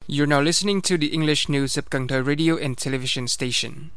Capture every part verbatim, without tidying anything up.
You're now listening to the English news of Cần Thơ Radio and Television Station.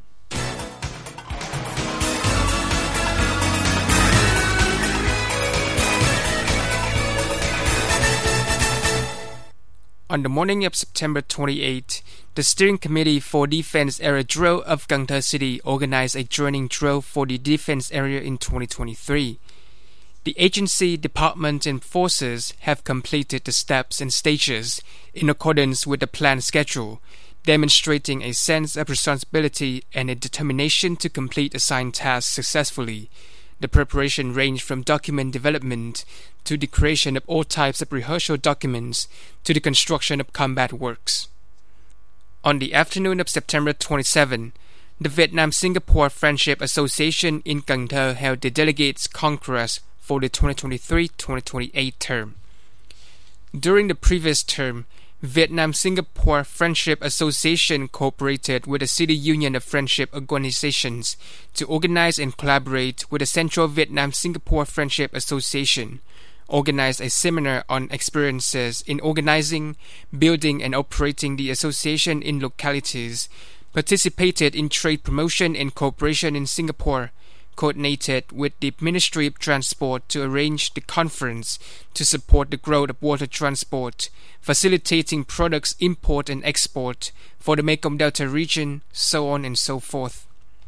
On the morning of September twenty-eighth, the Steering Committee for Defense Area Drill of Cần Thơ City organized a joining drill for the defense area in twenty twenty-three. The agency, department, and forces have completed the steps and stages in accordance with the planned schedule, demonstrating a sense of responsibility and a determination to complete assigned tasks successfully. The preparation ranged from document development to the creation of all types of rehearsal documents to the construction of combat works. On the afternoon of September twenty-seventh, the Vietnam-Singapore Friendship Association in Cần Thơ held the Delegates Congress for the twenty twenty-three twenty twenty-eight term. During the previous term, Vietnam-Singapore Friendship Association cooperated with the City Union of Friendship Organizations to organize and collaborate with the Central Vietnam-Singapore Friendship Association, organized a seminar on experiences in organizing, building, and operating the association in localities, participated in trade promotion and cooperation in Singapore, coordinated with the Ministry of Transport to arrange the conference to support the growth of water transport, facilitating products import and export for the Mekong Delta region, so on and so forth.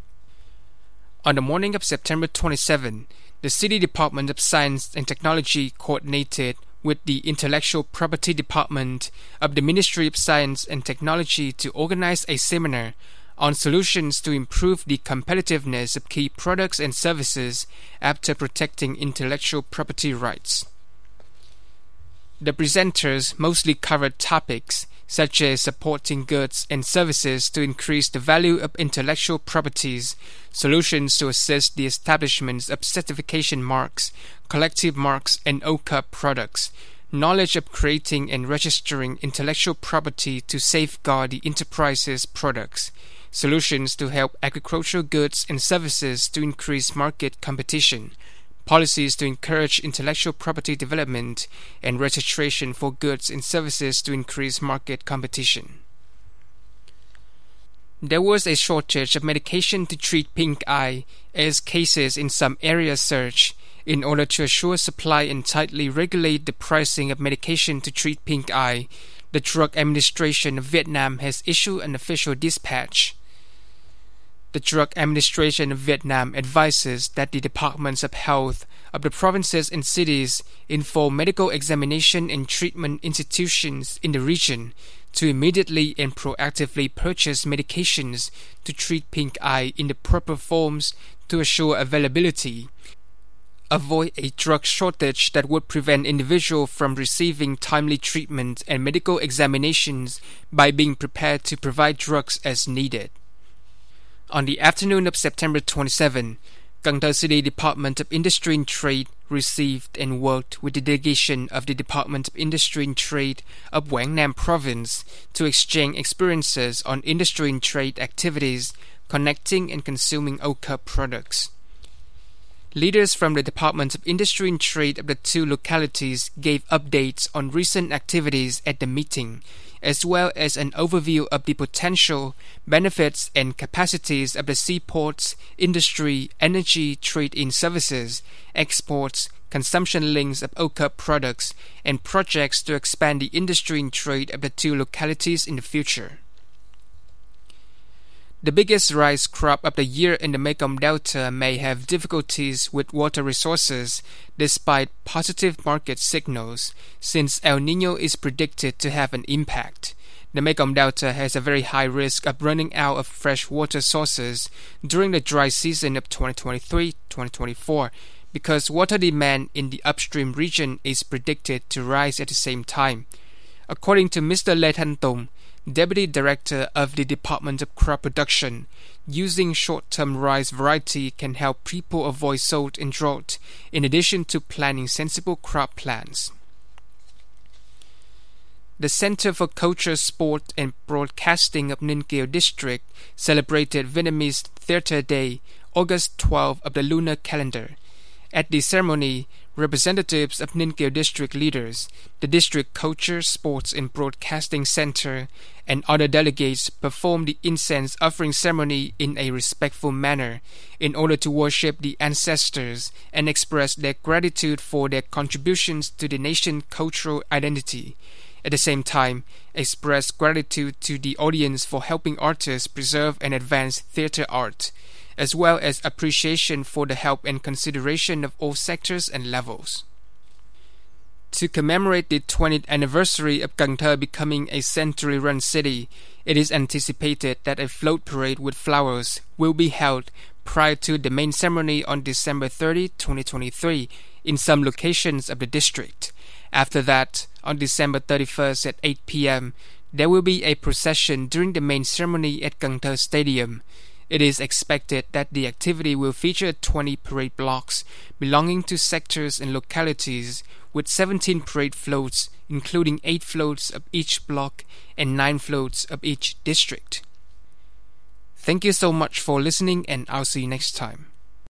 On the morning of September twenty-seventh, the City Department of Science and Technology coordinated with the Intellectual Property Department of the Ministry of Science and Technology to organize a seminar on solutions to improve the competitiveness of key products and services after protecting intellectual property rights. The presenters mostly covered topics such as supporting goods and services to increase the value of intellectual properties, solutions to assist the establishment of certification marks, collective marks, and O C A products, knowledge of creating and registering intellectual property to safeguard the enterprise's products, solutions to help agricultural goods and services to increase market competition, policies to encourage intellectual property development, and registration for goods and services to increase market competition. There was a shortage of medication to treat pink eye as cases in some areas surged. In order to assure supply and tightly regulate the pricing of medication to treat pink eye, the Drug Administration of Vietnam has issued an official dispatch. The Drug Administration of Vietnam advises that the departments of health of the provinces and cities inform medical examination and treatment institutions in the region to immediately and proactively purchase medications to treat pink eye in the proper forms to assure availability. Avoid a drug shortage that would prevent individuals from receiving timely treatment and medical examinations by being prepared to provide drugs as needed. On the afternoon of September twenty-seventh, Cần Thơ City Department of Industry and Trade received and worked with the delegation of the Department of Industry and Trade of Quảng Nam Province to exchange experiences on industry and trade activities, connecting and consuming O C A products. Leaders from the Department of Industry and Trade of the two localities gave updates on recent activities at the meeting, as well as an overview of the potential, benefits, and capacities of the seaports, industry, energy, trade-in services, exports, consumption links of O C A products, and projects to expand the industry and trade of the two localities in the future. The biggest rice crop of the year in the Mekong Delta may have difficulties with water resources despite positive market signals, since El Niño is predicted to have an impact. The Mekong Delta has a very high risk of running out of fresh water sources during the dry season of twenty twenty-three twenty twenty-four because water demand in the upstream region is predicted to rise at the same time. According to Mister Lê Thanh Tùng, Deputy Director of the Department of Crop Production, using short-term rice variety can help people avoid salt and drought, in addition to planting sensible crop plans. The Center for Culture, Sport and Broadcasting of Ninh Kiều District celebrated Vietnamese Theatre Day, August twelfth of the lunar calendar. At the ceremony, representatives of Ninh Kiều district leaders, the district culture, sports and broadcasting center, and other delegates performed the incense offering ceremony in a respectful manner in order to worship the ancestors and express their gratitude for their contributions to the nation's cultural identity. At the same time, express gratitude to the audience for helping artists preserve and advance theater art, as well as appreciation for the help and consideration of all sectors and levels. To commemorate the twentieth anniversary of Cần Thơ becoming a century-run city, it is anticipated that a float parade with flowers will be held prior to the main ceremony on December thirtieth, twenty twenty-three, in some locations of the district. After that, on December thirty-first at eight p.m., there will be a procession during the main ceremony at Cần Thơ Stadium. It is expected that the activity will feature twenty parade blocks belonging to sectors and localities, with seventeen parade floats, including eight floats of each block and nine floats of each district. Thank you so much for listening, and I'll see you next time.